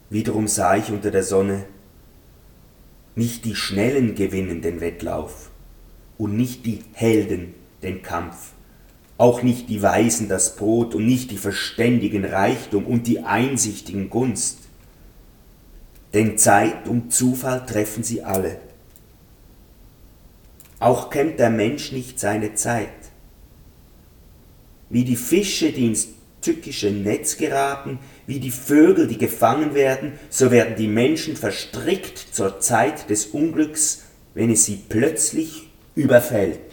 Wiederum sah ich unter der Sonne, nicht die Schnellen gewinnen den Wettlauf und nicht die Helden den Kampf, auch nicht die Weisen das Brot und nicht die Verständigen Reichtum und die Einsichtigen Gunst. Denn Zeit und Zufall treffen sie alle. Auch kennt der Mensch nicht seine Zeit. Wie die Fische, die ins tückische Netz geraten, wie die Vögel, die gefangen werden, so werden die Menschen verstrickt zur Zeit des Unglücks, wenn es sie plötzlich überfällt.